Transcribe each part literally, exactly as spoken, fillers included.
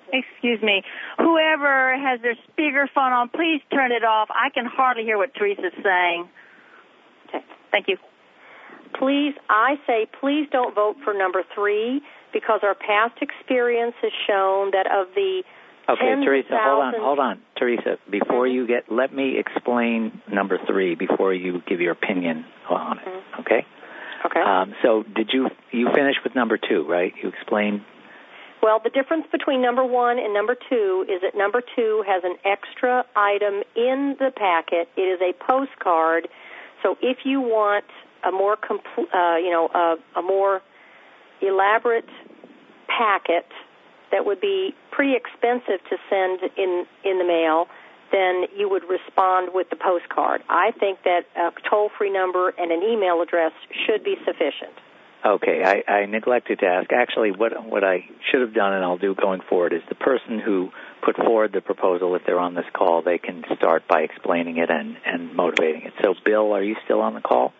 excuse me, whoever has their speakerphone on, please turn it off. I can hardly hear what Teresa's saying. Okay, thank you. Please, I say please don't vote for number three because our past experience has shown that of the Okay, Teresa, hold on, hold on. Teresa, before mm-hmm. you get, let me explain number three before you give your opinion on it, mm-hmm. okay? Okay. Um, so did you, you finish with number two, right? You explained. Well, the difference between number one and number two is that number two has an extra item in the packet. It is a postcard. So if you want a more, compl- uh, you know, a, a more elaborate packet that would be pretty expensive to send in, in the mail, then you would respond with the postcard. I think that a toll-free number and an email address should be sufficient. Okay, I, I neglected to ask. Actually, what what I should have done and I'll do going forward is the person who put forward the proposal, if they're on this call, they can start by explaining it and, and motivating it. So, Bill, are you still on the call?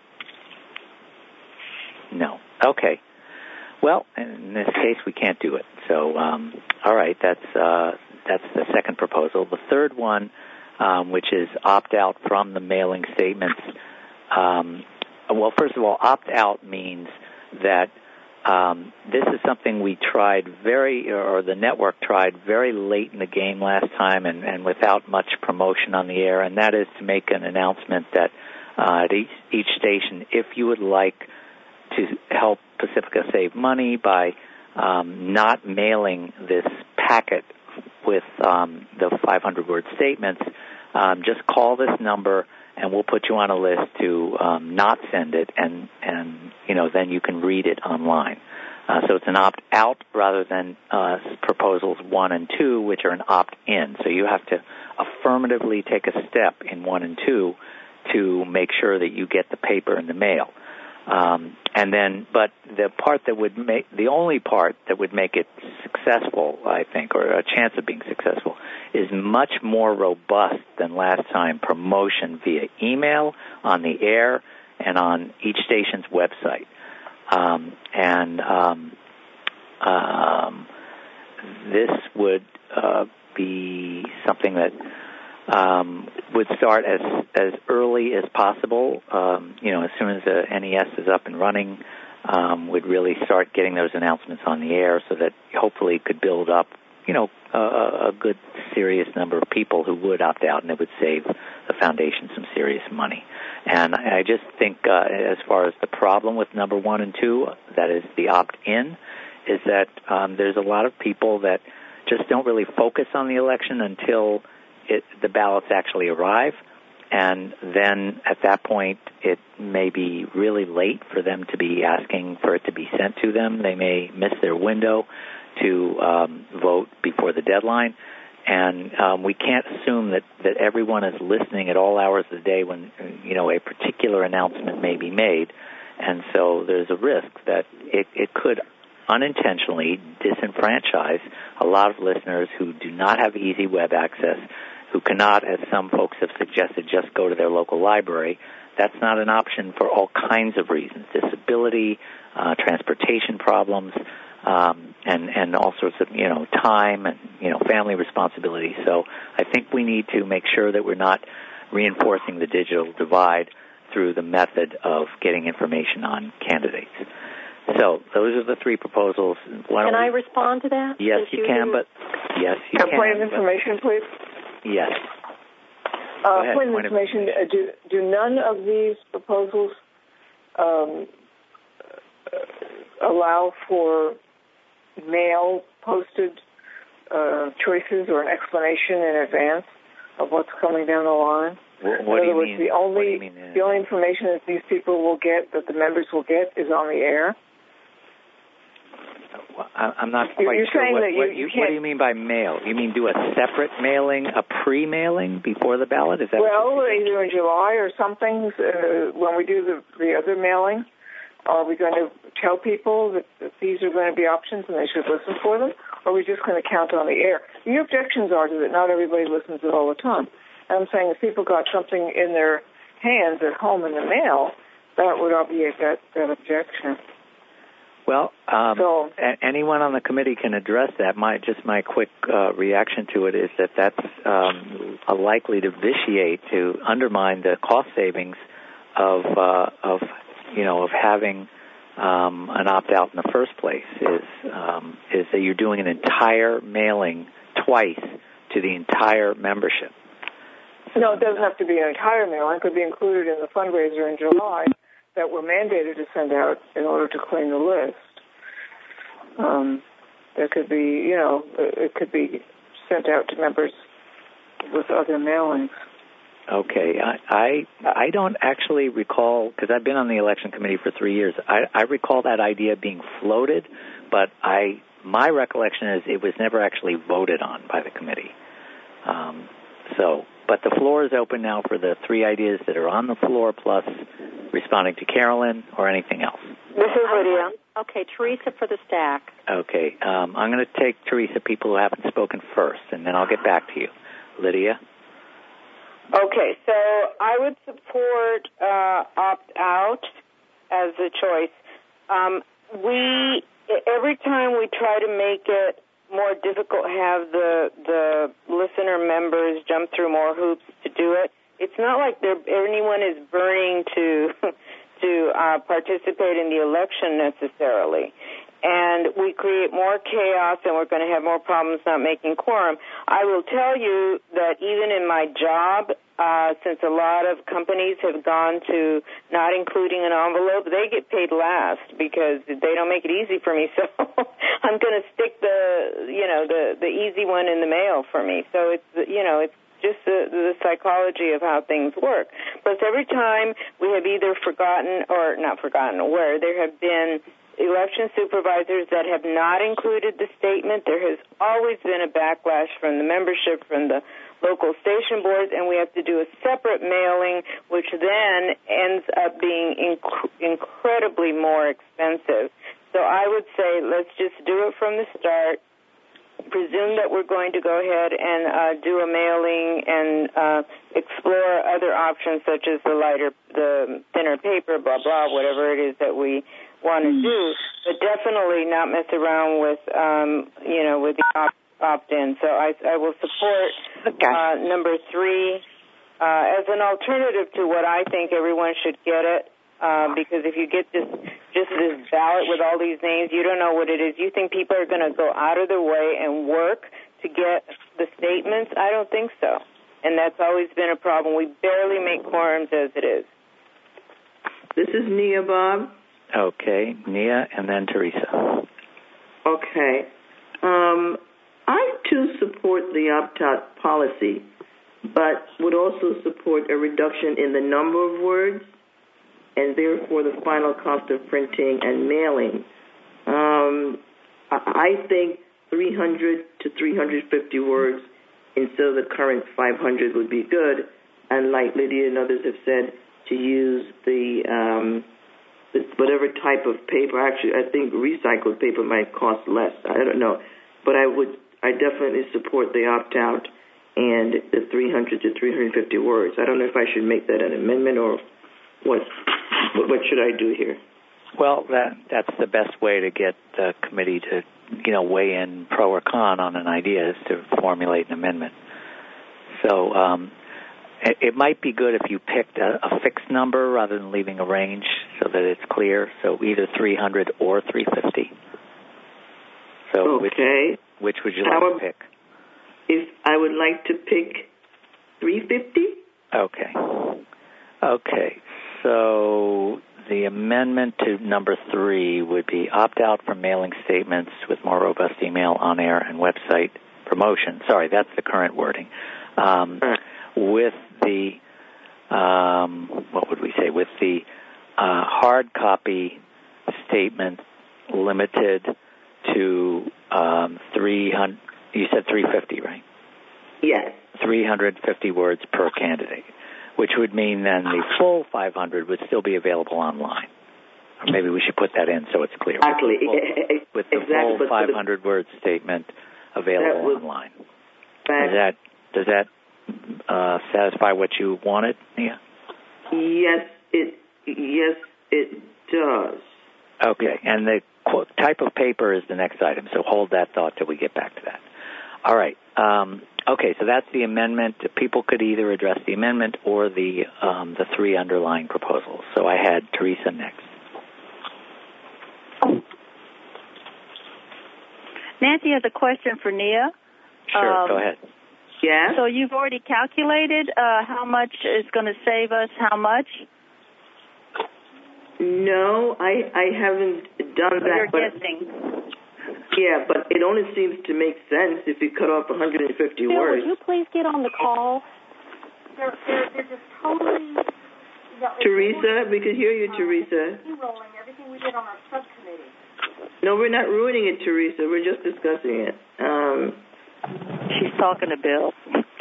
No. Okay. Well, in this case, we can't do it. So, um, all right, that's uh, that's the second proposal. The third one, um, which is opt-out from the mailing statements. Um, well, first of all, opt-out means that um, this is something we tried very, or the network tried very late in the game last time and, and without much promotion on the air, and that is to make an announcement that uh, at each, each station, if you would like to help Pacifica save money by um, not mailing this packet with um, the five hundred word statements, um, just call this number and we'll put you on a list to um, not send it, and, and you know then you can read it online. Uh, so it's an opt-out rather than uh, proposals one and two, which are an opt-in. So you have to affirmatively take a step in one and two to make sure that you get the paper in the mail. Um, and then, but the part that would make, the only part that would make it successful, I think, or a chance of being successful, is much more robust than last time promotion via email, on the air, and on each station's website. Um, and um, um, this would uh, be something that Um, would start as as early as possible. Um, you know, as soon as the N E S is up and running, um, would really start getting those announcements on the air, so that hopefully it could build up, you know, a, a good serious number of people who would opt out, and it would save the foundation some serious money. And I, I just think, uh, as far as the problem with number one and two, that is the opt-in, is that um, there's a lot of people that just don't really focus on the election until It, the ballots actually arrive, and then at that point it may be really late for them to be asking for it to be sent to them. They may miss their window to um, vote before the deadline, and um, we can't assume that, that everyone is listening at all hours of the day when, you know, a particular announcement may be made, and so there's a risk that it, it could unintentionally disenfranchise a lot of listeners who do not have easy web access, who cannot, as some folks have suggested, just go to their local library. That's not an option for all kinds of reasons: disability, uh, transportation problems, um, and and all sorts of you know time and you know family responsibility. So I think we need to make sure that we're not reinforcing the digital divide through the method of getting information on candidates. So those are the three proposals. Why can I we... respond to that? Yes, you, you can, but yes, you can. Point of information, but... please. Yes. Uh, point of information, uh, do, do none of these proposals um, allow for mail posted uh, choices or an explanation in advance of what's coming down the line? What, what in do other you words, mean? the only, what do you mean, uh, the only information that these people will get, that the members will get, is on the air? I'm not quite You're sure. saying What, that you, what, you what do you mean by mail? You mean do a separate mailing, a pre-mailing before the ballot? Is that well, either in July or something, uh, when we do the, the other mailing, are we going to tell people that, that these are going to be options and they should listen for them, or are we just going to count on the air? Your objections are that not everybody listens it all the time. And I'm saying if people got something in their hands at home in the mail, that would obviate that, that objection. Well, um, so, a- anyone on the committee can address that. My just my quick uh, reaction to it is that that's um, likely to vitiate, to undermine the cost savings of uh, of you know of having um, an opt-out in the first place. Is um, is that you're doing an entire mailing twice to the entire membership. No, it doesn't have to be an entire mailing. It could be included in the fundraiser in July that we're mandated to send out in order to claim the list. Um, there could be, you know, it could be sent out to members with other mailings. Okay, I I, I don't actually recall, because I've been on the election committee for three years. I, I recall that idea being floated, but I my recollection is it was never actually voted on by the committee. Um, so, but the floor is open now for the three ideas that are on the floor, plus responding to Carolyn or anything else. This is Lydia. Okay, Teresa for the stack. Okay, um, I'm going to take, Teresa, people who haven't spoken first, and then I'll get back to you. Lydia? Okay, so I would support uh, opt-out as a choice. Um, we, every time we try to make it more difficult, have the the listener members jump through more hoops to do it, it's not like anyone is burning to to uh, participate in the election necessarily. And we create more chaos, and we're going to have more problems not making quorum. I will tell you that even in my job, uh, since a lot of companies have gone to not including an envelope, they get paid last because they don't make it easy for me. So I'm going to stick the, you know, the the easy one in the mail for me. So it's, you know, it's just the, the psychology of how things work. Plus, every time we have either forgotten or not forgotten, where there have been election supervisors that have not included the statement, there has always been a backlash from the membership, from the local station boards, and we have to do a separate mailing, which then ends up being inc- incredibly more expensive. So I would say let's just do it from the start, presume that we're going to go ahead and uh, do a mailing and uh, explore other options such as the lighter, the thinner paper, blah, blah, whatever it is that we want to do, but definitely not mess around with, um, you know, with the op- opt-in. So I, I will support okay. uh, number three uh, as an alternative to what I think everyone should get it, uh, because if you get this just this ballot with all these names, you don't know what it is. You think people are going to go out of their way and work to get the statements? I don't think so. And that's always been a problem. We barely make quorums as it is. This is Nia, Bob. Okay, Nia, and then Teresa. Okay. Um, I, too, support the opt-out policy, but would also support a reduction in the number of words and therefore the final cost of printing and mailing. Um, I think three hundred to three hundred fifty words instead of the current five hundred would be good, and like Lydia and others have said, to use the... Um, whatever type of paper. Actually, I think recycled paper might cost less. I don't know. But I would, I definitely support the opt-out and the three hundred to three hundred fifty words. I don't know if I should make that an amendment or what, what should I do here? Well, that that's the best way to get the committee to, you know, weigh in pro or con on an idea is to formulate an amendment. So, um, it might be good if you picked a, a fixed number rather than leaving a range so that it's clear. So either three hundred or three hundred fifty. So okay. which, which would you like How, to pick? If I would like to pick three hundred fifty. Okay. Okay. So the amendment to number three would be opt out from mailing statements with more robust email, on-air, and website promotion. Sorry, that's the current wording. Um, with the, um, what would we say, with the uh, hard copy statement limited to um, three hundred, you said three hundred fifty, right? Yes. three hundred fifty words per candidate, which would mean then the full five hundred would still be available online. Or maybe we should put that in so it's clear. Exactly. With the full, with the exactly. full five hundred word statement available would, online. Does that, does that Uh, satisfy what you wanted, Nia? Yes, it yes it does. Okay, and the quote, type of paper is the next item, so hold that thought till we get back to that. All right. Um, okay, so that's the amendment. People could either address the amendment or the um, the three underlying proposals. So I had Teresa next. Nancy has a question for Nia. Sure, um, go ahead. Yeah? So you've already calculated uh, how much is going to save us how much? No, I I haven't done So that. you're but, guessing. Yeah, but it only seems to make sense if you cut off one hundred fifty Bill, words. would you please get on the call? They're, they're, they're just totally... Teresa, we can hear you, Teresa. Rolling everything we did on our subcommittee. No, we're not ruining it, Teresa. We're just discussing it. Um, She's talking to Bill.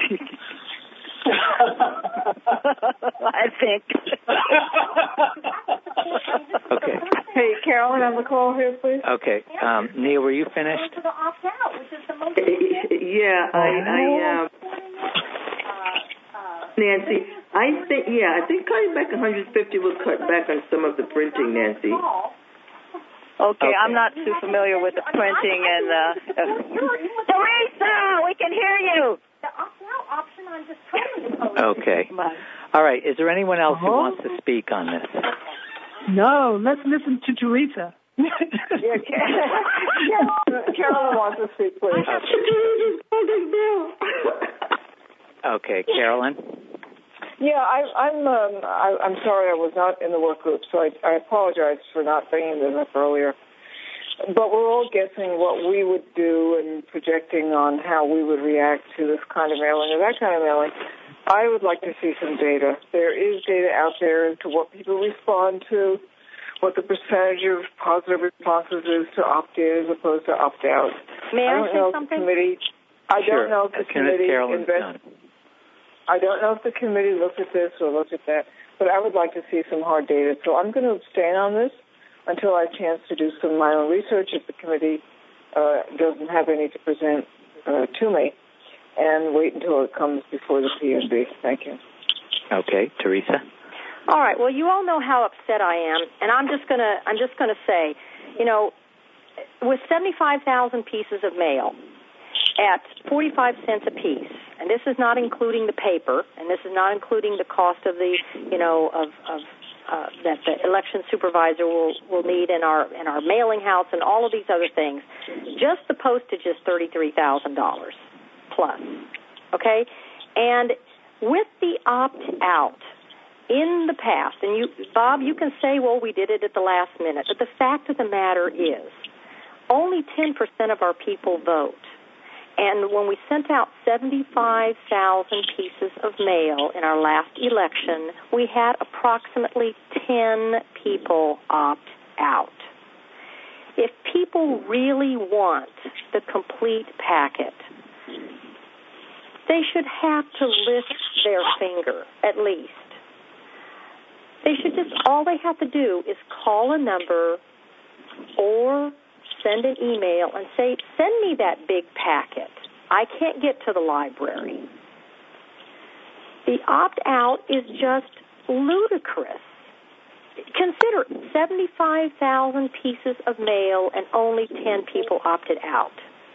I think. Okay. Hey, Carolyn, on the call here, please. Okay. Um, Nia, were you finished? To the opt-out, which is the most... yeah, I, I um, Nancy, I think, yeah, I think cutting back one hundred fifty will cut back on some of the printing, Nancy. Okay, okay. I'm not too familiar with the printing and uh, uh Teresa, we can hear you. The opt-out option, I'm just totally Okay. All right. Is there anyone else who wants to speak on this? No, let's listen to Teresa. Yeah, Carolyn, Carolyn wants to speak, please. Okay, Carolyn. Yeah, I, I'm. Um, I, I'm sorry, I was not in the work group, so I, I apologize for not bringing this up earlier. But we're all guessing what we would do and projecting on how we would react to this kind of mailing or that kind of mailing. I would like to see some data. There is data out there as to what people respond to, what the percentage of positive responses is to opt-in as opposed to opt-out. May I, I don't say know something? If the committee, I sure. don't know if the as soon committee as Carolyn's invest, done. I don't know if the committee looked at this or looked at that, but I would like to see some hard data. So I'm going to abstain on this until I have a chance to do some of my own research if the committee uh, doesn't have any to present uh, to me, and wait until it comes before the P N B. Thank you. Okay, Teresa. All right. Well, you all know how upset I am, and I'm just gonna I'm just gonna say, you know, with seventy-five thousand pieces of mail at forty-five cents a piece, and this is not including the paper, and this is not including the cost of the, you know, of, of uh, that the election supervisor will, will need in our in our mailing house and all of these other things. Just the postage is thirty-three thousand dollars plus. Okay, and with the opt-out in the past, and you, Bob, you can say, well, we did it at the last minute, but the fact of the matter is only ten percent of our people vote. And when we sent out seventy-five thousand pieces of mail in our last election, we had approximately ten people opt out. If people really want the complete packet, they should have to lift their finger, at least. They should just, all they have to do is call a number or send an email and say, send me that big packet. I can't get to the library. The opt-out is just ludicrous. Consider seventy-five thousand pieces of mail and only ten people opted out.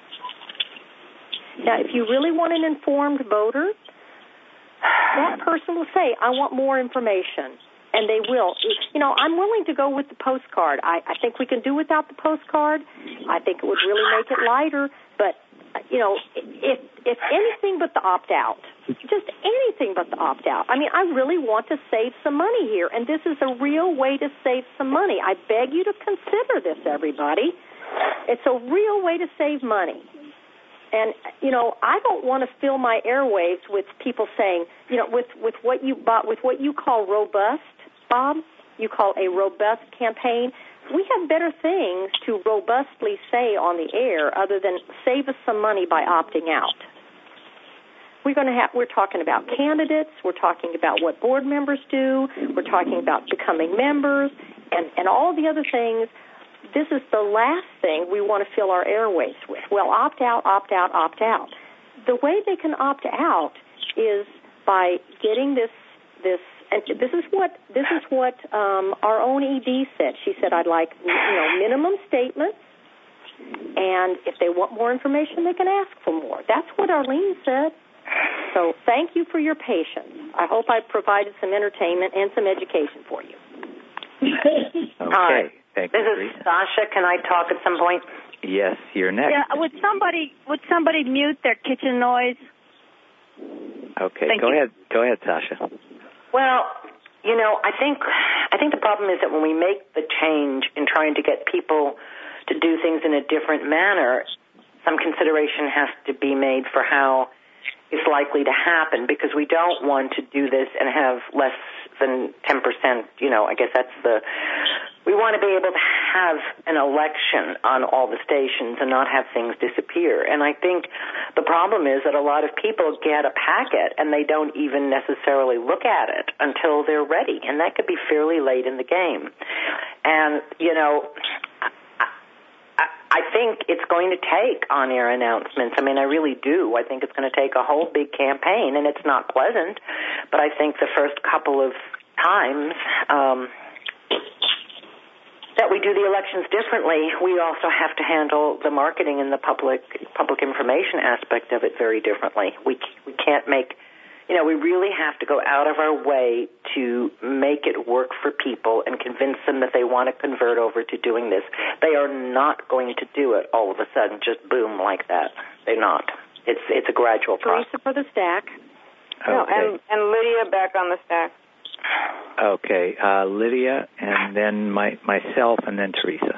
Now, if you really want an informed voter, that person will say, I want more information. And they will. You know, I'm willing to go with the postcard. I, I think we can do without the postcard. I think it would really make it lighter. But, you know, if if anything but the opt-out, just anything but the opt-out. I mean, I really want to save some money here, and this is a real way to save some money. I beg you to consider this, everybody. It's a real way to save money. And, you know, I don't want to fill my airwaves with people saying, you know, with, with what you bought, with what you call robust, Bob, you call a robust campaign. We have better things to robustly say on the air other than save us some money by opting out. We're going to have, we're talking about candidates. We're talking about what board members do. We're talking about becoming members and, and all the other things. This is the last thing we want to fill our airways with. Well, opt out, opt out, opt out. The way they can opt out is by getting this this and this is what this is what um, our own E D said. She said, "I'd like you know minimum statements, and if they want more information, they can ask for more." That's what Arlene said. So thank you for your patience. I hope I provided some entertainment and some education for you. Okay. Thank this you. This is Sasha. Can I talk at some point? Yes, you're next. Yeah, would somebody would somebody mute their kitchen noise? Okay, Thank go you. ahead. Go ahead, Sasha. Well, you know, I think I think the problem is that when we make the change in trying to get people to do things in a different manner, some consideration has to be made for how it's likely to happen, because we don't want to do this and have less than ten percent, you know, I guess that's the, we want to be able to have an election on all the stations and not have things disappear. And I think the problem is that a lot of people get a packet and they don't even necessarily look at it until they're ready, and that could be fairly late in the game. And, you know, I think it's going to take on-air announcements. I mean, I really do. I think it's going to take a whole big campaign, and it's not pleasant. But I think the first couple of times um, that we do the elections differently, we also have to handle the marketing and the public public information aspect of it very differently. We we can't make, you know, we really have to go out of our way to make it work for people and convince them that they want to convert over to doing this. They are not going to do it all of a sudden, just boom like that. They're not. It's it's a gradual process. Teresa for the stack. Okay. No, and, and Lydia back on the stack. Okay, uh, Lydia, and then my, myself, and then Teresa.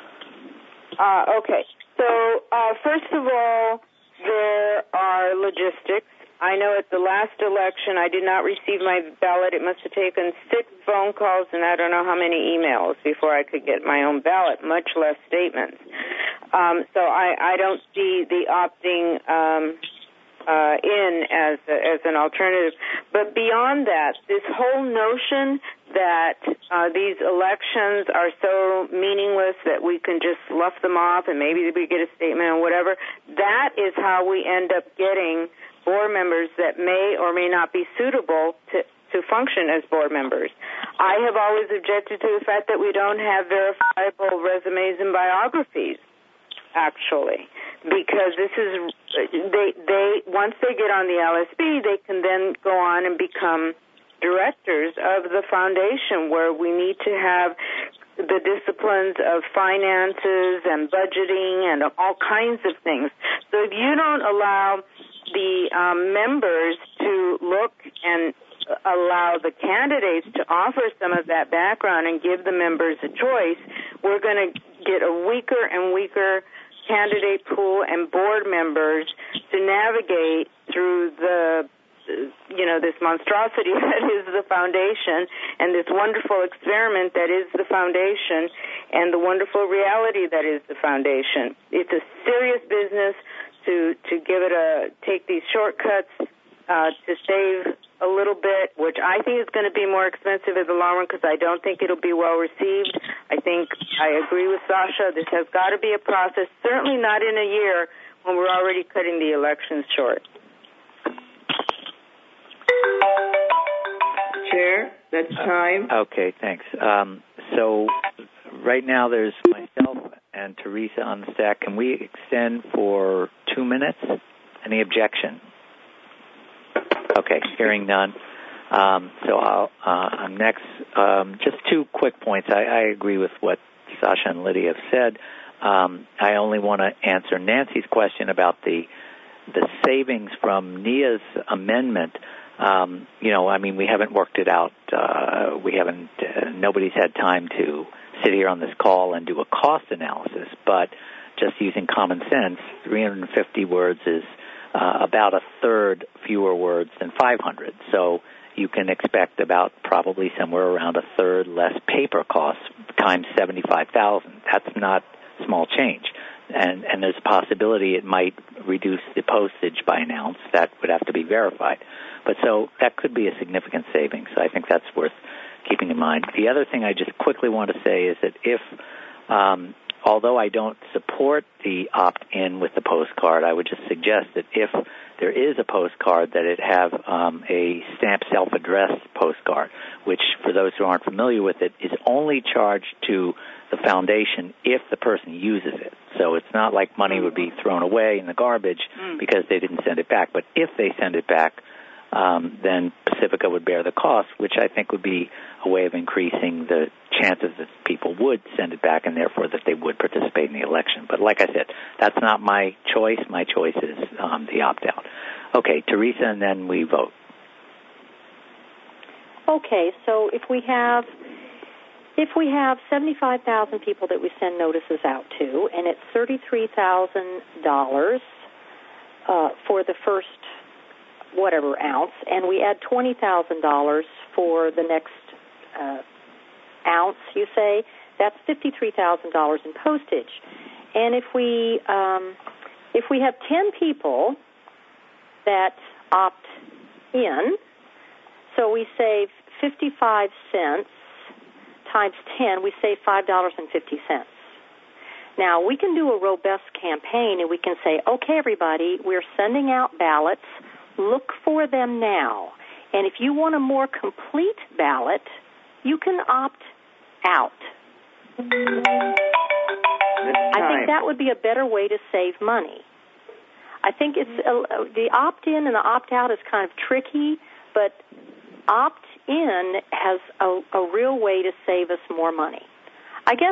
Uh, okay. So, uh, first of all, there are logistics. I know at the last election I did not receive my ballot. It must have taken six phone calls and I don't know how many emails before I could get my own ballot, much less statements. Um, so I, I don't see the opting um, uh, in as a, as an alternative. But beyond that, this whole notion that uh, these elections are so meaningless that we can just slough them off and maybe we get a statement or whatever, that is how we end up getting board members that may or may not be suitable to, to function as board members. I have always objected to the fact that we don't have verifiable resumes and biographies, actually, because this is, they, they once they get on the L S B, they can then go on and become directors of the foundation, where we need to have the disciplines of finances and budgeting and all kinds of things. So if you don't allow the um, members to look and allow the candidates to offer some of that background and give the members a choice, we're going to get a weaker and weaker candidate pool and board members to navigate through the, you know, this monstrosity that is the foundation and this wonderful experiment that is the foundation and the wonderful reality that is the foundation. It's a serious business to, to give it a, take these shortcuts uh, to save a little bit, which I think is going to be more expensive in the long run because I don't think it'll be well received. I think I agree with Sasha. This has got to be a process, certainly not in a year when we're already cutting the elections short. Chair, that's time. Uh, okay, thanks. Um, so right now there's myself and Teresa on the stack. Can we extend for two minutes? Any objection? Okay, hearing none. Um, so I'll, uh, I'm next. Um, just two quick points. I, I agree with what Sasha and Lydia have said. Um, I only want to answer Nancy's question about the the savings from Nia's amendment. Um, you know, I mean, we haven't worked it out. Uh, we haven't. Uh, nobody's had time to sit here on this call and do a cost analysis. But just using common sense, three hundred fifty words is uh, about a third fewer words than five hundred. So you can expect about probably somewhere around a third less paper costs times seventy-five thousand. That's not small change. And, and there's a possibility it might reduce the postage by an ounce. That would have to be verified. But so that could be a significant savings. So I think that's worth keeping in mind. The other thing I just quickly want to say is that if um, although I don't support the opt-in with the postcard, I would just suggest that if there is a postcard, that it have um, a stamped self-addressed postcard, which, for those who aren't familiar with it, is only charged to the foundation if the person uses it. So it's not like money would be thrown away in the garbage mm. because they didn't send it back. But if they send it back, um, then Pacifica would bear the cost, which I think would be a way of increasing the chances that people would send it back and therefore that they would participate in the election. But like I said, that's not my choice. My choice is um, the opt-out. Okay, Teresa, and then we vote. Okay, so if we have if we have seventy-five thousand people that we send notices out to, and it's thirty-three thousand dollars uh, for the first whatever ounce, and we add twenty thousand dollars for the next uh, ounce, you say, that's fifty-three thousand dollars in postage. And if we um, if we have ten people that opt in, so we save fifty-five cents times ten, we save five dollars and fifty cents. Now, we can do a robust campaign, and we can say, okay, everybody, we're sending out ballots. Look for them now. And if you want a more complete ballot, you can opt out. I think that would be a better way to save money. I think it's uh, the opt-in and the opt-out is kind of tricky, but opt-in has a, a real way to save us more money. I guess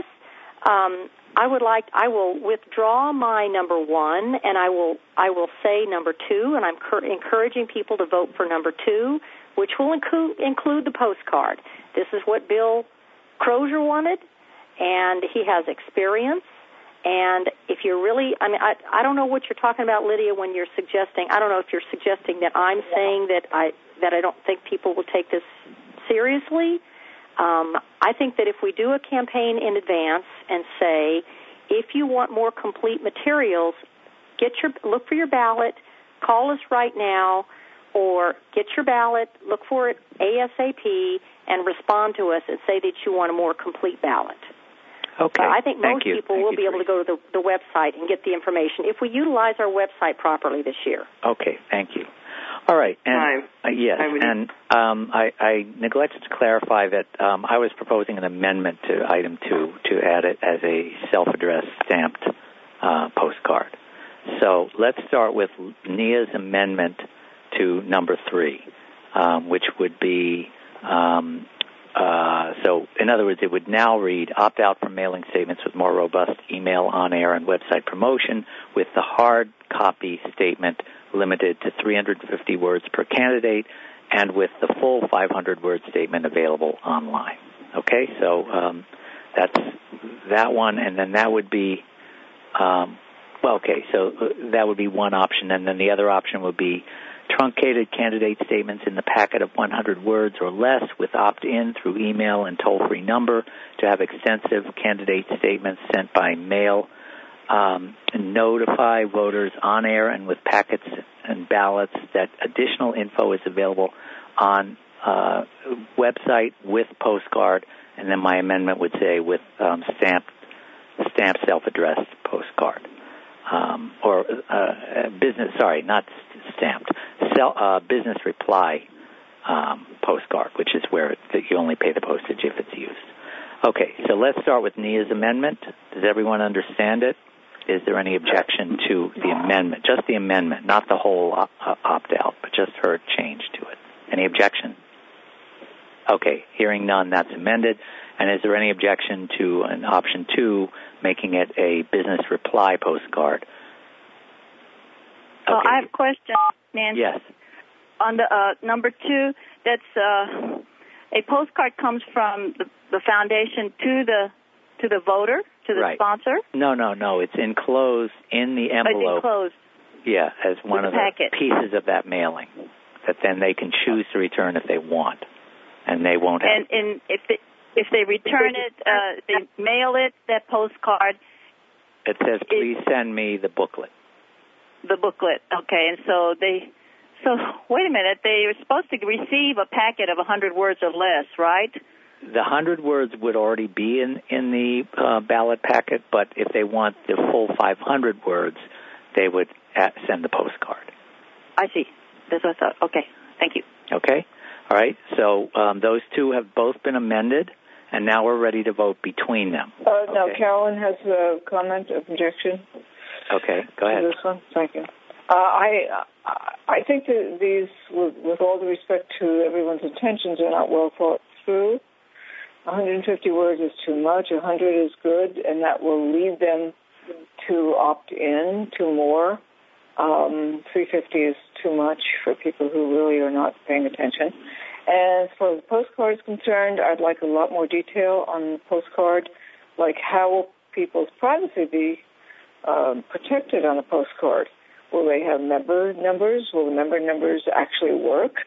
um, I would like I will withdraw my number one, and I will I will say number two, and I'm cur- encouraging people to vote for number two, which will include include the postcard. This is what Bill Crozier wanted, and he has experience. And if you're really, I mean, I, I don't know what you're talking about, Lydia, when you're suggesting, I don't know if you're suggesting that I'm saying that I that I don't think people will take this seriously. Um, I think that if we do a campaign in advance and say, if you want more complete materials, get your look for your ballot, call us right now, or get your ballot, look for it ASAP, and respond to us and say that you want a more complete ballot. Okay. Uh, I think Thank most you. people Thank will you, be able to go to the, the website and get the information if we utilize our website properly this year. Okay. Thank you. All right. And, uh, yes, and um, I, I neglected to clarify that um, I was proposing an amendment to item two to add it as a self-addressed stamped uh, postcard. So let's start with Nia's amendment to number three, um, which would be, um, uh, so in other words, it would now read, opt out from mailing statements with more robust email, on-air, and website promotion with the hard copy statement limited to three hundred fifty words per candidate, and with the full five hundred word statement available online. Okay, so um, that's that one, and then that would be, um, well, okay, so that would be one option, and then the other option would be truncated candidate statements in the packet of one hundred words or less with opt-in through email and toll-free number to have extensive candidate statements sent by mail. Um, notify voters on air and with packets and ballots that additional info is available on uh, website with postcard, and then my amendment would say with um, stamped, stamped self-addressed postcard, um, or uh, business. Sorry, not stamped. Sell, uh, business reply um, postcard, which is where it, that you only pay the postage if it's used. Okay, so let's start with Nia's amendment. Does everyone understand it? Is there any objection to the amendment? Just the amendment, not the whole op- uh, opt-out, but just her change to it. Any objection? Okay, hearing none, that's amended. And is there any objection to an option two, making it a business reply postcard? Okay. Uh, I have a question, Nancy. Yes. On the uh, number two, that's uh, a postcard comes from the, the foundation to the to the voter, to the right. sponsor? No, no, no. It's enclosed in the envelope. It's enclosed. Yeah, as one With of the packet. pieces of that mailing that then they can choose to return if they want, and they won't have. And, and if they, if they return it, uh, they mail it, that postcard. It says, please send me the booklet. The booklet, okay. And so they, so wait a minute, they were supposed to receive a packet of one hundred words or less, right? the hundred words would already be in in the uh, ballot packet, but if they want the full five hundred words, they would at, send the postcard. I see. That's what I thought. Okay. Thank you. Okay. All right. So um, those two have both been amended, and now we're ready to vote between them. Uh, no, okay. Carolyn has a comment, of objection. Okay. Go ahead. This one. Thank you. Uh, I I think that these, with, with all the respect to everyone's intentions, are not well thought through. one hundred fifty words is too much. one hundred is good, and that will lead them to opt in to more. Um, three hundred fifty is too much for people who really are not paying attention. And as far as the postcard is concerned, I'd like a lot more detail on the postcard, like how will people's privacy be um, protected on a postcard? Will they have member numbers? Will the member numbers actually work?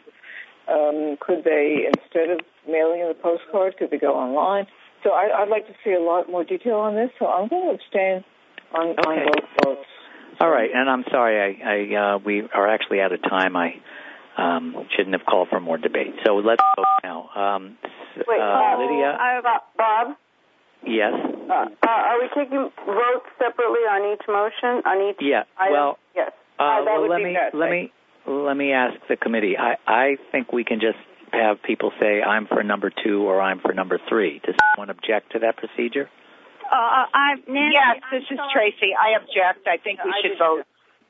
Um, could they, instead of mailing in the postcard, could they go online? So I, I'd like to see a lot more detail on this, so I'm going to abstain on, okay. on both votes. All right, and I'm sorry, I, I uh, we are actually out of time. I um, shouldn't have called for more debate. So let's vote now. Um, Wait, uh, Lydia? I, Bob? Yes? Uh, uh, are we taking votes separately on each motion, on each yeah, item? Well, yes. Uh, uh, that well, would let be me best, let right? me let me ask the committee. I, I think we can just have people say I'm for number two or I'm for number three. Does someone object to that procedure? Uh, I, Nancy, yes, this is Tracy. I object. I think we should vote.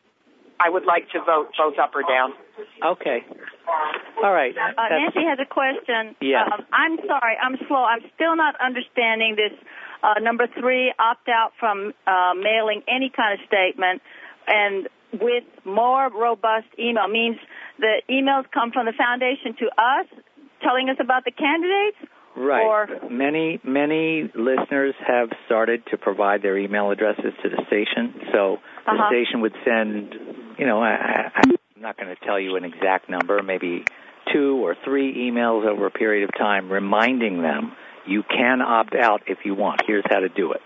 I would like to vote both up or down. Okay. All right. Uh, Nancy has a question. Yes. Um, I'm sorry. I'm slow. I'm still not understanding this uh, number three, opt out from uh, mailing any kind of statement, and with more robust email means the emails come from the foundation to us telling us about the candidates? Right. Or many, many listeners have started to provide their email addresses to the station, so the uh-huh. station would send, you know, I, I'm not going to tell you an exact number, maybe two or three emails over a period of time reminding them you can opt out if you want. Here's how to do it.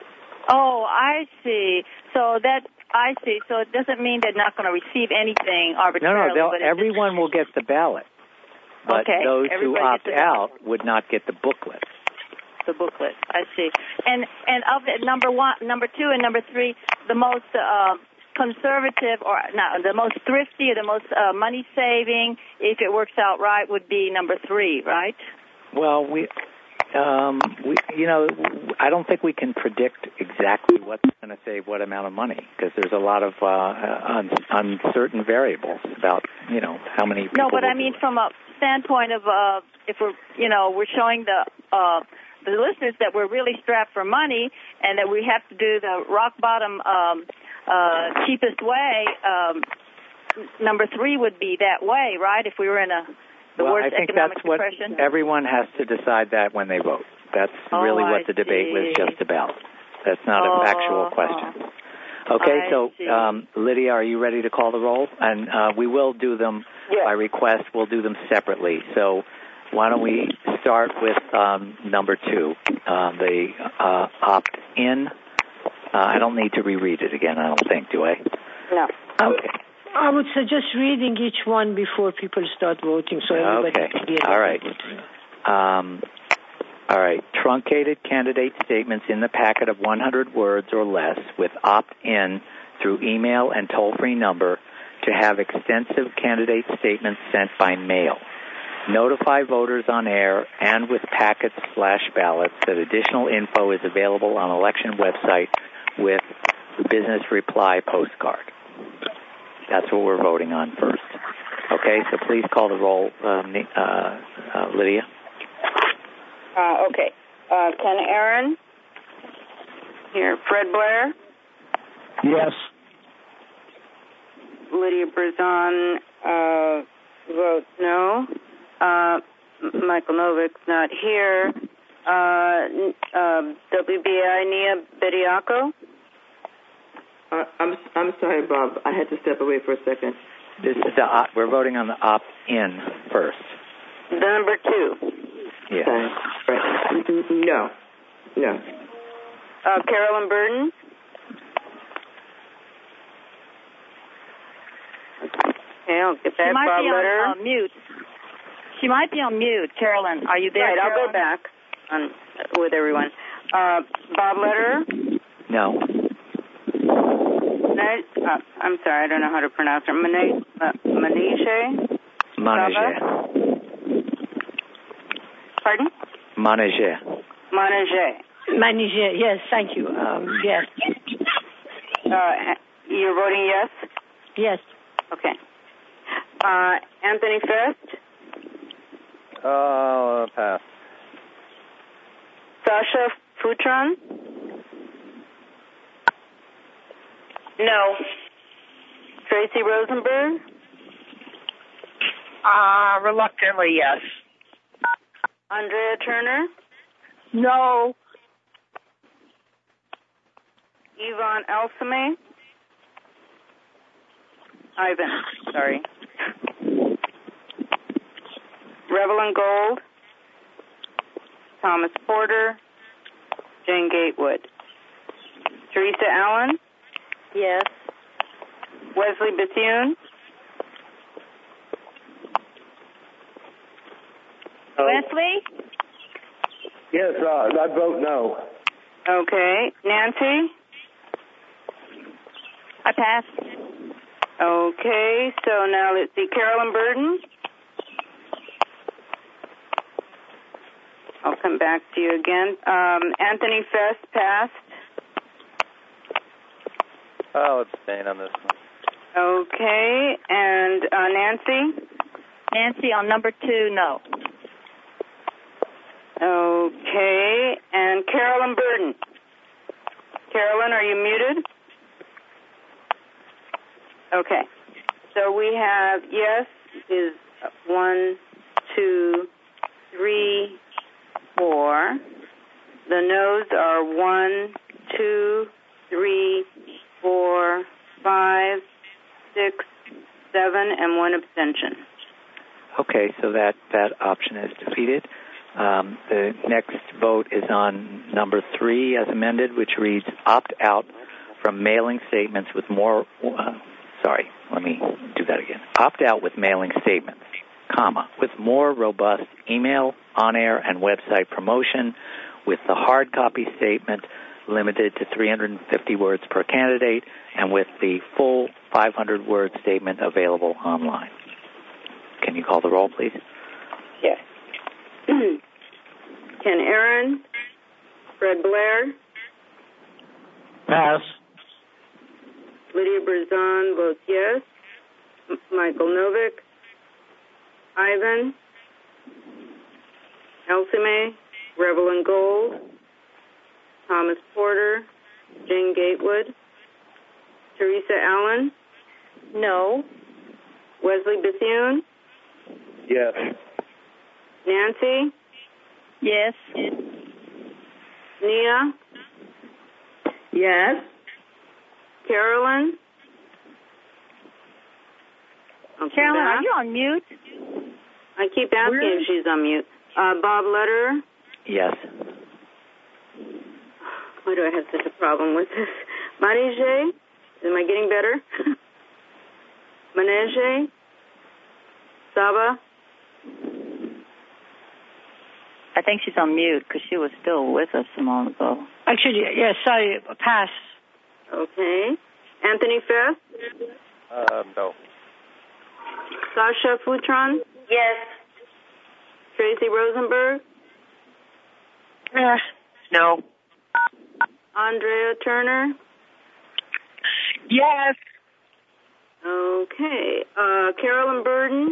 Oh, I see. So that, I see. So it doesn't mean they're not going to receive anything arbitrarily. No, no, but everyone just... will get the ballot. But okay. those Everybody who opt out ballot. would not get the booklet. The booklet, I see. And and of the number one, number two, and number three, the most uh, conservative or not the most thrifty or the most uh, money saving, if it works out right, would be number three, right? Well, we, um, we, you know, I don't think we can predict exactly what's going to save what amount of money because there's a lot of uh, un- uncertain variables about, you know, how many. People no, but I do mean it. from a standpoint of uh, if we're, you know, we're showing the. Uh, the listeners that we're really strapped for money and that we have to do the rock bottom um, uh, cheapest way, um, number three would be that way, right, if we were in a the well, worst I think economic that's what depression? Everyone has to decide that when they vote. That's oh, really what I the debate see. was just about. That's not oh, a factual question. Okay, I so see. um, Lydia, are you ready to call the roll? And uh, we will do them yes. by request. We'll do them separately. So why don't we start with um, number two, uh, the uh, opt-in. Uh, I don't need to reread it again, I don't think, do I? No. Okay. I would suggest reading each one before people start voting so everybody okay. can hear. All right. Um, all right. Truncated candidate statements in the packet of one hundred words or less with opt-in through email and toll-free number to have extensive candidate statements sent by mail. Notify voters on air and with packets slash ballots that additional info is available on election website with business reply postcard. That's what we're voting on first. Okay, so please call the roll, uh, uh, uh, Lydia. Uh, okay. Uh, Ken Aaron? Here. Fred Blair? Yes. Lydia Berzon uh, votes no. Uh, Michael Novick's not here. Uh, uh, W B I Nia Bediaco? Uh, I'm I'm sorry, Bob. I had to step away for a second. This is the op- we're voting on the opt-in first. The number two. Yeah. Sorry. Right. No. No. Uh, Carolyn Burton? Okay, I'll get that. She might Bob be Letter. on uh, mute. She might be on mute. Carolyn, are you there? Right, I'll Carolyn? go back on, with everyone. Uh, Bob Lederer? No. Mane- uh, I'm sorry, I don't know how to pronounce her. Mane- uh, Manege? Manege. Pardon? Manege. Manege. Manager, yes, thank you. Um, yes. Uh, you're voting yes? Yes. Okay. Uh, Anthony Fest? Uh, pass. Sasha Futron? No. Tracy Rosenberg? Uh, reluctantly, yes. Andrea Turner? No. Yvonne Elsame? Ivan, sorry. Revelyn Gold? Thomas Porter? Jane Gatewood? Teresa Allen? Yes. Wesley Bethune? Wesley? Yes, uh, I vote no. Okay. Nancy? I pass. Okay, so now let's see. Carolyn Burden? I'll come back to you again. Um, Anthony Fest passed. I'll abstain on this one. Okay, and uh, Nancy? Nancy, on number two, no. Okay, and Carolyn Burden. Carolyn, are you muted? Okay, so we have yes is one, two, three, four. The no's are one, two, three, four, five, six, seven, and one abstention. Okay, so that, that option is defeated. Um, the next vote is on number three as amended, which reads opt out from mailing statements with more, uh, sorry, let me do that again. Opt out with mailing statements, comma, with more robust email, on-air, and website promotion, with the hard copy statement limited to three hundred fifty words per candidate, and with the full five hundred word statement available online. Can you call the roll, please? Yes. Ken Aaron, Fred Blair, Pass. Lydia Berzon votes yes. M- Michael Novick, Ivan, Elsime, Revelyn Gold, Thomas Porter, Jane Gatewood, Teresa Allen, No. Wesley Bethune, Yes. Nancy, Yes. Nia, Yes. Carolyn. I'll come Carolyn, back. are you on mute? I keep asking Where? if she's on mute. Uh, Bob Lederer. Yes. Why do I have such a problem with this? Manege? Am I getting better? Manege? Saba? I think she's on mute because she was still with us a moment ago. Actually, yes, sorry, pass. Okay. Anthony Fest? Uh, no. Sasha Futron? Yes. Tracy Rosenberg? Uh, no. Andrea Turner? Yes. Okay. Uh, Carolyn Burden?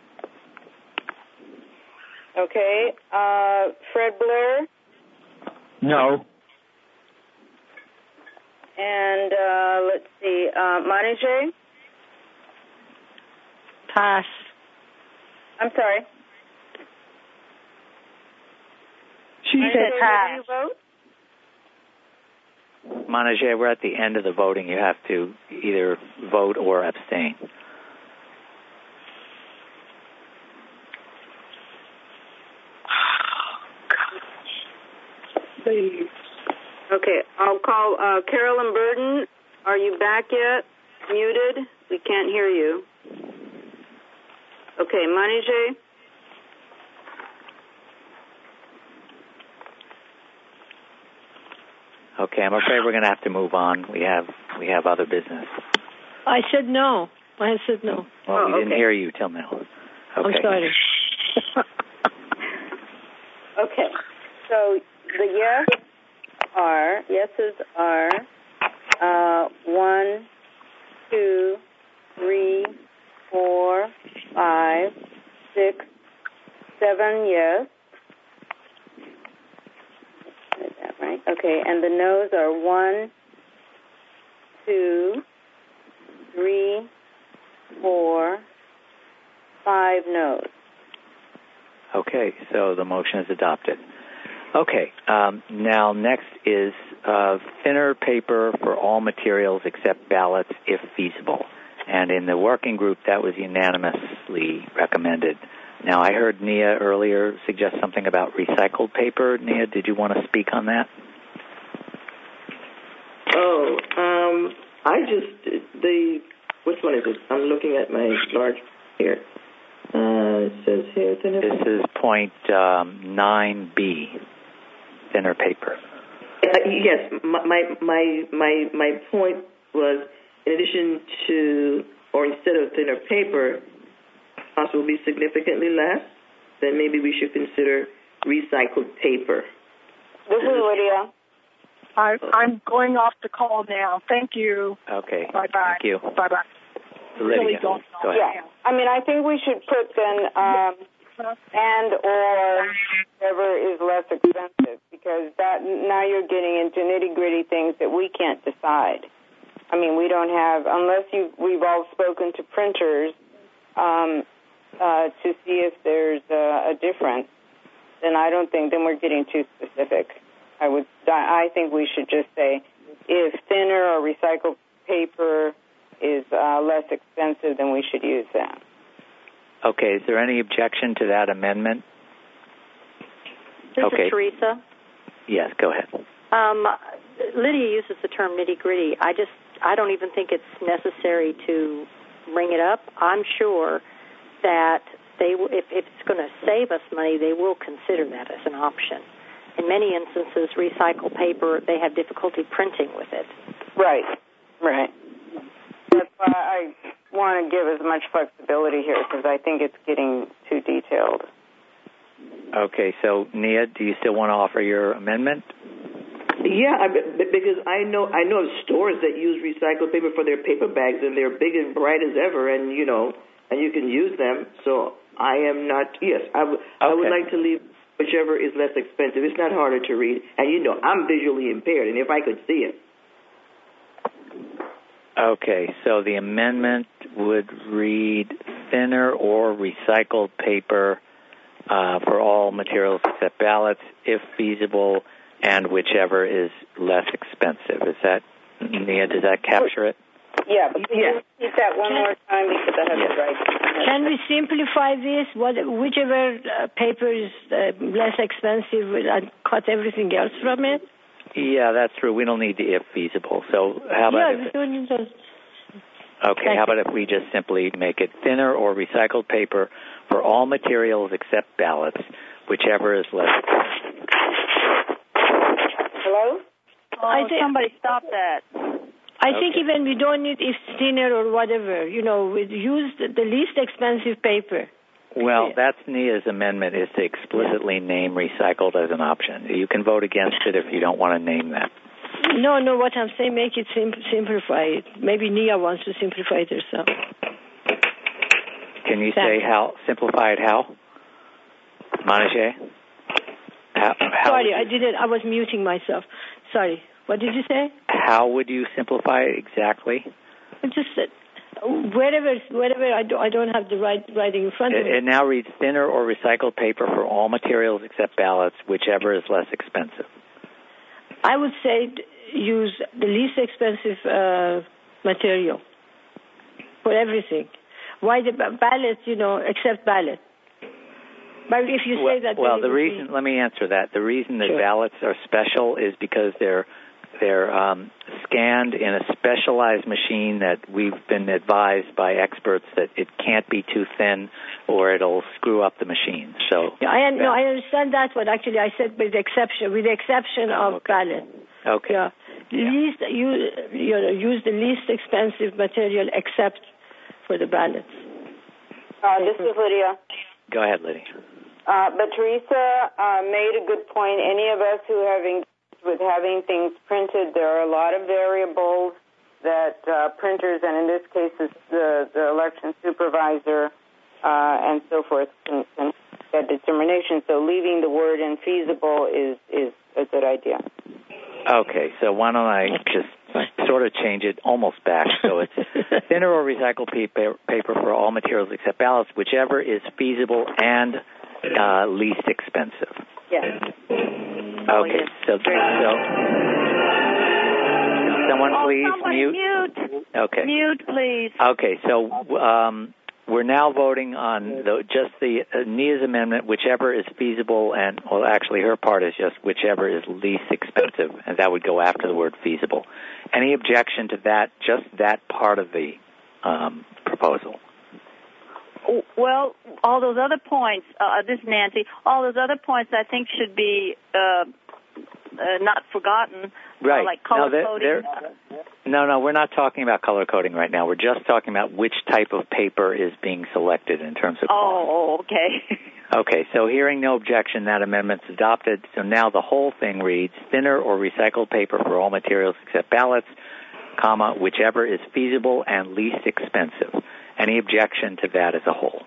Okay. Uh, Fred Blair? No. And uh, let's see, uh, Manege? Pass. I'm sorry. She Manege, said how pass. do you vote? Manege, we're at the end of the voting. You have to either vote or abstain. Okay, I'll call uh, Carolyn Burden. Are you back yet? Muted? We can't hear you. Okay, Manege? Okay, I'm afraid we're going to have to move on. We have we have other business. I said no. I said no. Well, Oh, we didn't okay. hear you till now. Okay. I'm sorry. Okay. So the yes are, yeses are uh, one, two, three, four, five, six, seven yes. Is that right? Okay, and the no's are one, two, three, four, five no's. Okay, so the motion is adopted. Okay, um, now next is uh, thinner paper for all materials except ballots if feasible. And in the working group, that was unanimously recommended. Now, I heard Nia earlier suggest something about recycled paper. Nia, did you want to speak on that? Oh, um, I just, the, which one is it? I'm looking at my large here. Uh, it says here, thinner This is point um, nine B, thinner paper. Uh, yes, my, my my my my point was, in addition to, or instead of thinner paper, cost will be significantly less, then maybe we should consider recycled paper. This is Lydia. I, I'm going off the call now. Thank you. Okay. Bye-bye. Thank you. Bye-bye. Lydia, Really don't go ahead. Yeah, I mean, I think we should put then um, and or whatever is less expensive, because that now you're getting into nitty-gritty things that we can't decide. I mean, we don't have, unless you we've all spoken to printers um, uh, to see if there's a, a difference, then I don't think, then we're getting too specific. I would, I think we should just say if thinner or recycled paper is uh, less expensive, then we should use that. Okay, is there any objection to that amendment? This Okay. is Teresa. Yes, go ahead. Um, Lydia uses the term nitty-gritty. I just, I don't even think it's necessary to bring it up. I'm sure that they, if, if it's going to save us money, they will consider that as an option. In many instances, recycled paper, they have difficulty printing with it. Right, right. That's why I want to give as much flexibility here, because I think it's getting too detailed. Okay, so Nia, do you still want to offer your amendment? Yeah, I, because I know I know of stores that use recycled paper for their paper bags, and they're big and bright as ever, and you know, and you can use them. So I am not. Yes, I, w- okay. I would like to leave whichever is less expensive. It's not harder to read, and you know, I'm visually impaired, and if I could see it. Okay, so the amendment would read thinner or recycled paper uh, for all materials except ballots, if feasible, and whichever is less expensive. Is that, Nia, does that capture it? Yeah, but can you repeat that one more time, because I have yes. to write. Can we simplify this? What, whichever uh, paper is uh, less expensive, and cut everything else from it? Yeah, that's true. We don't need the if feasible. So how about yeah, if we don't need those. Okay, how about if we just simply make it thinner or recycled paper for all materials except ballots, whichever is less. Hello? Oh, I think, somebody stop that. I Okay. think even we don't need if thinner or whatever. You know, we use the, the least expensive paper. Well, that's Nia's amendment, is to explicitly name recycled as an option. You can vote against it if you don't want to name that. No, no, what I'm saying, make it sim- simplify it. Maybe Nia wants to simplify it herself. Can you Thanks. say how, simplify it how? Manager? How, how Sorry, you, I didn't, I was muting myself. Sorry, what did you say? How would you simplify it exactly? I just said, wherever, wherever I, do, I don't have the right writing in front It, of me. it now reads thinner or recycled paper for all materials except ballots, whichever is less expensive. I would say use the least expensive uh, material for everything. Why the ballot, you know, except ballot. But if you say well, that... Well, the reason, be... let me answer that. The reason that Sure. ballots are special is because they're they're um, scanned in a specialized machine that we've been advised by experts that it can't be too thin or it'll screw up the machine. So I, no, I understand that, but actually I said with the exception, with the exception oh, of okay. ballot. Okay. Yeah. Yeah. Least you you know use the least expensive material except for the ballots. Uh, this is Lydia. Go ahead, Lydia. Uh, but Teresa uh, made a good point. Any of us who have engaged with having things printed, there are a lot of variables that uh, printers, and in this case, it's the, the election supervisor uh, and so forth, can, can get determination. So leaving the word infeasible is, is a good idea. Okay, so why don't I just sort of change it almost back. So it's thinner or recycled paper, paper for all materials except ballots, whichever is feasible and uh, least expensive. Yes. Okay, so, so someone oh, please mute. mute. Okay. Mute, please. Okay, so um, we're now voting on the, just the uh, Nia's amendment, whichever is feasible, and well, actually her part is just whichever is least expensive, and that would go after the word feasible. Any objection to that? Just that part of the um, proposal. Well, all those other points, uh, this is Nancy, all those other points I think should be uh, uh, not forgotten, right. uh, like color no, they're, coding. They're, no, no, we're not talking about color coding right now. We're just talking about which type of paper is being selected in terms of cost. Oh, okay. Okay, so hearing no objection, that amendment's adopted. So now the whole thing reads, thinner or recycled paper for all materials except ballots, comma, whichever is feasible and least expensive. Any objection to that as a whole?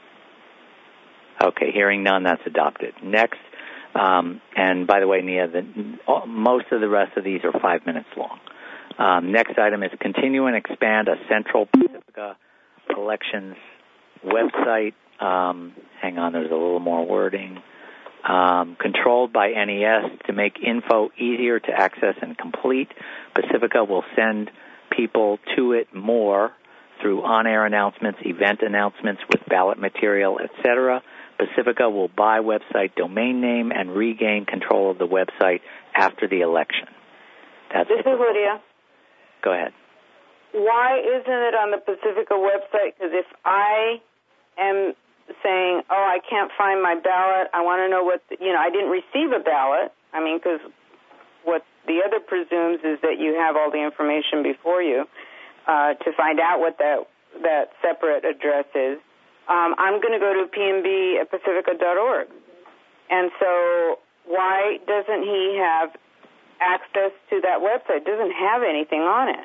Okay, hearing none, that's adopted. Next, um, and by the way, Nia, the, most of the rest of these are five minutes long. Um, next item is continue and expand a Central Pacifica Elections website. Um, hang on, there's a little more wording. Um, controlled by N E S to make info easier to access and complete. Pacifica will send people to it more through on-air announcements, event announcements with ballot material, et cetera. Pacifica will buy website domain name and regain control of the website after the election. That's this is Lydia. Go ahead. Why isn't it on the Pacifica website? Because if I am saying, oh, I can't find my ballot, I want to know what, the, you know, I didn't receive a ballot. I mean, because what the other presumes is that you have all the information before you. Uh, to find out what that that separate address is, um, I'm going to go to P N B at pacifica dot org. And so why doesn't he have access to that website? It doesn't have anything on it.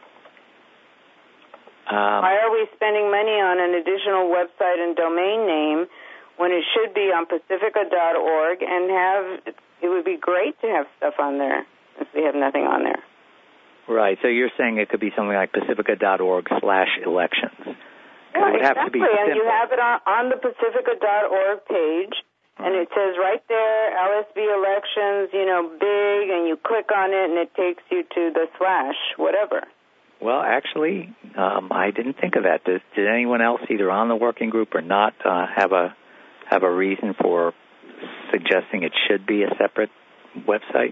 Um, why are we spending money on an additional website and domain name when it should be on pacifica dot org and have, it would be great to have stuff on there since we have nothing on there. Right, so you're saying it could be something like pacifica dot org slash elections. Yeah, it would have exactly, to be and simple. you have it on, on the pacifica dot org page, and it says right there, L S B elections, you know, big, and you click on it, and it takes you to the slash, whatever. Well, actually, um, I didn't think of that. Did, did anyone else, either on the working group or not, uh, have a have a reason for suggesting it should be a separate website?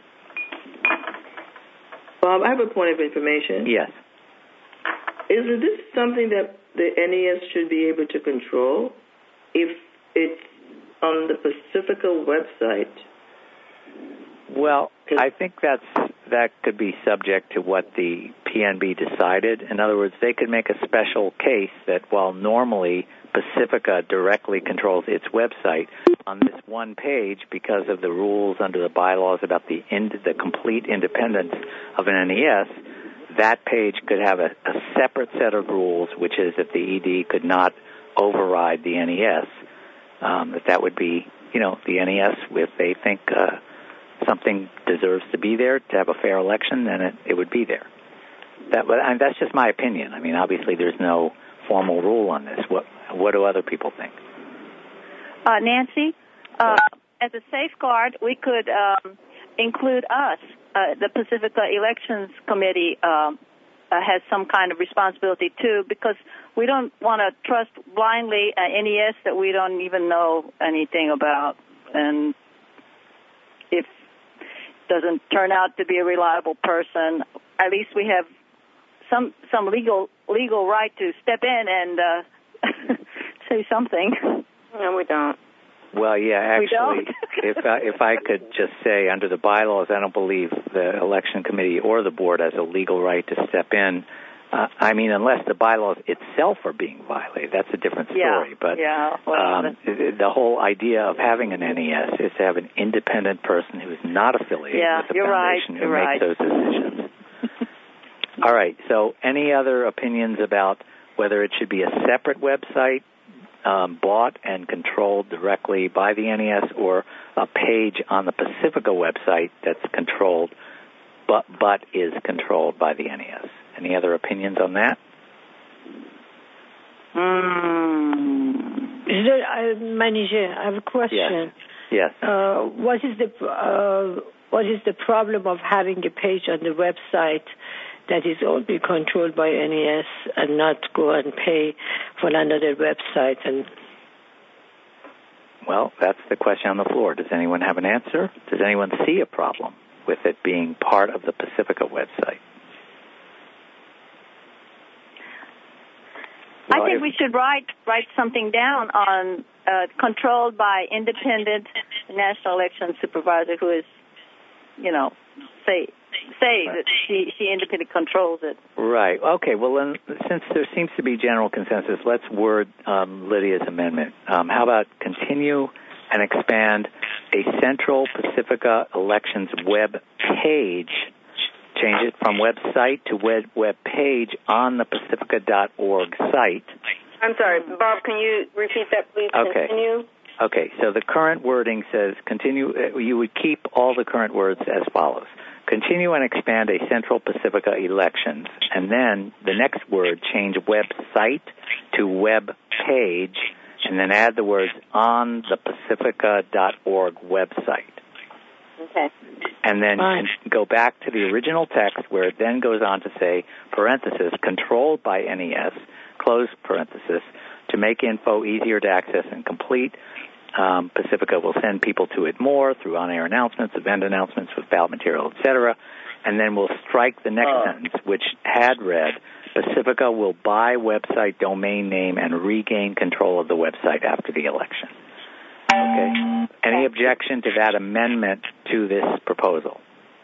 Bob, I have a point of information. Yes. Isn't this something that the N E S should be able to control? If it's on the Pacifica website. Well, I think that's that could be subject to what the P N B decided. In other words, they could make a special case that while normally Pacifica directly controls its website, on this one page, because of the rules under the bylaws about the ind- the complete independence of an N E S, that page could have a, a separate set of rules, which is that the E D could not override the N E S. Um, that that would be, you know, the N E S, if they think uh, something deserves to be there to have a fair election, then it, it would be there. That, but and that's just my opinion. I mean, obviously, there's no formal rule on this. What what do other people think? Uh, Nancy, uh, as a safeguard, we could um, include us. Uh, the Pacifica Elections Committee um, uh, has some kind of responsibility, too, because we don't want to trust blindly an N E S that we don't even know anything about. And if it doesn't turn out to be a reliable person, at least we have some some legal legal right to step in and uh, say something. No, we don't. Well, yeah, actually, if I, if I could just say, under the bylaws, I don't believe the election committee or the board has a legal right to step in. Uh, I mean, unless the bylaws itself are being violated, that's a different story. Yeah, but yeah, well, um, the, the whole idea of having an N E S is to have an independent person who is not affiliated yeah, with the you're foundation right, who you're makes right. those decisions. All right. So, any other opinions about whether it should be a separate website um, bought and controlled directly by the N E S, or a page on the Pacifica website that's controlled, but but is controlled by the N E S? Any other opinions on that? Mm. Is there, uh, manager, I have a question. Yes. yes. Uh, what is the uh, what is the problem of having a page on the website that is only controlled by N E S and not go and pay for another website? And well, that's the question on the floor. Does anyone have an answer? Does anyone see a problem with it being part of the Pacifica website? Well, I think if, we should write write something down on uh, controlled by independent national election supervisor who is, you know, say say that she she independently controls it. Right. Okay. Well, then, since there seems to be general consensus, let's word um, Lydia's amendment. Um, how about continue and expand a Central Pacifica Elections web page? Change it from website to web, web page on the pacifica dot org site. I'm sorry, Bob, can you repeat that, please? Okay. Continue. Okay, so the current wording says continue. Uh, you would keep all the current words as follows. Continue and expand a Central Pacifica Elections. And then the next word, change website to web page, and then add the words on the pacifica dot org website. Okay. And then con- go back to the original text where it then goes on to say, parenthesis, controlled by N E S, close parenthesis, to make info easier to access and complete. Um, Pacifica will send people to it more through on-air announcements, event announcements with ballot material, et cetera. And then we'll strike the next Oh. sentence, which had read, Pacifica will buy website domain name and regain control of the website after the election. Okay. Any objection to that amendment to this proposal?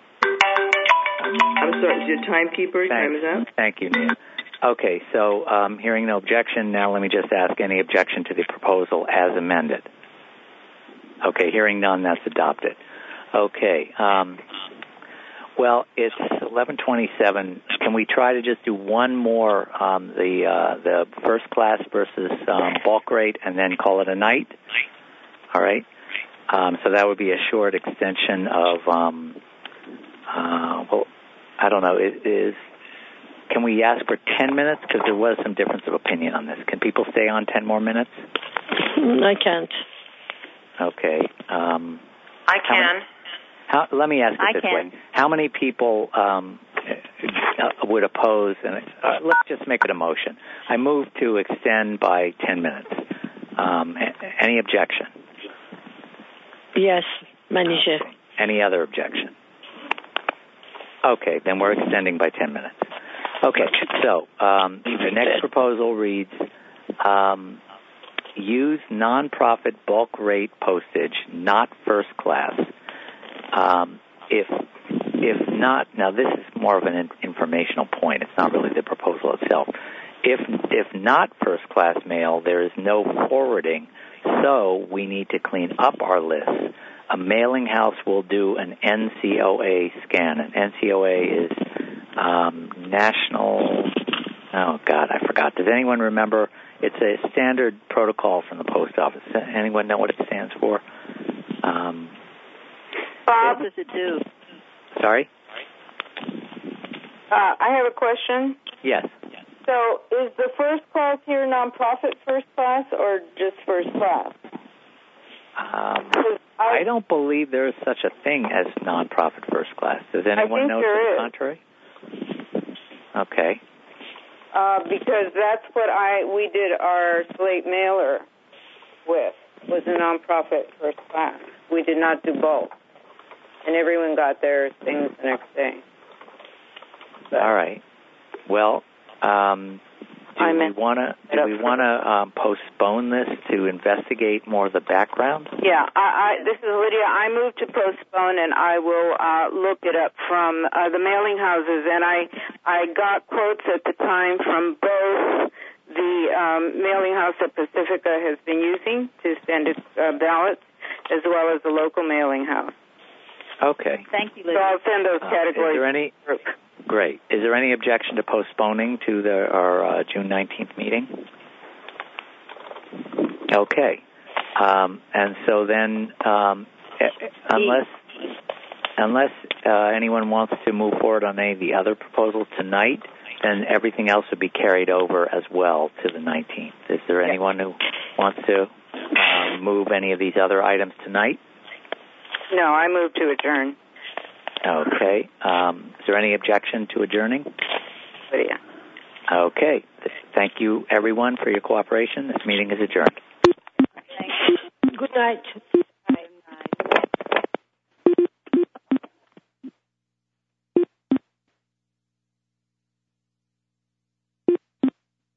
I'm sorry, is your timekeeper? Time is up? Thank you, Nia. Okay, so um, hearing no objection, now let me just ask any objection to the proposal as amended. Okay, hearing none, that's adopted. Okay. Um, well, it's eleven twenty-seven. Can we try to just do one more, um, the uh, the first class versus um, bulk rate, and then call it a night? All right. Um, so that would be a short extension of, um, uh, well, I don't know, is, is can we ask for ten minutes? Because there was some difference of opinion on this. Can people stay on ten more minutes? I can't. Okay. Um, I can. How many, how, let me ask it I this can. way. How many people um, uh, would oppose, and uh, let's just make it a motion. I move to extend by ten minutes. Um, a- any objection? Yes, manager. Okay. Any other objection? Okay, then we're extending by ten minutes. Okay, so um, the next proposal reads, um, use nonprofit bulk rate postage, not first class. Um, if if not, now this is more of an informational point. It's not really the proposal itself. If if not first class mail, there is no forwarding. So we need to clean up our list. A mailing house will do an N C O A scan. An N C O A is um, National, oh, God, I forgot. Does anyone remember? It's a standard protocol from the post office. Does anyone know what it stands for? Um, Bob? What does it do? Sorry? Uh, I have a question. Yes. So is the first class here nonprofit first class or just first class? Um, I, I don't believe there is such a thing as nonprofit first class. Does anyone think know to there the is. contrary? Okay. Uh, because that's what I we did our slate mailer with, was a nonprofit first class. We did not do both. And everyone got their things the next day. But, All right. Well, um, do I'm we want to do we want to um, postpone this to investigate more of the background? Yeah, I, I, this is Lydia. I moved to postpone, and I will uh, look it up from uh, the mailing houses. And I I got quotes at the time from both the um, mailing house that Pacifica has been using to send its uh, ballots, as well as the local mailing house. Okay. Thank you, So Lydia. I'll send those Uh, categories. is there any? Great. Is there any objection to postponing to the, our uh, June nineteenth meeting? Okay. Um, and so then, um, unless unless uh, anyone wants to move forward on any of the other proposals tonight, then everything else would be carried over as well to the nineteenth. Is there anyone who wants to uh, move any of these other items tonight? No, I move to adjourn. Okay. Um, is there any objection to adjourning? Lydia. Okay. Thank you, everyone, for your cooperation. This meeting is adjourned. Good night.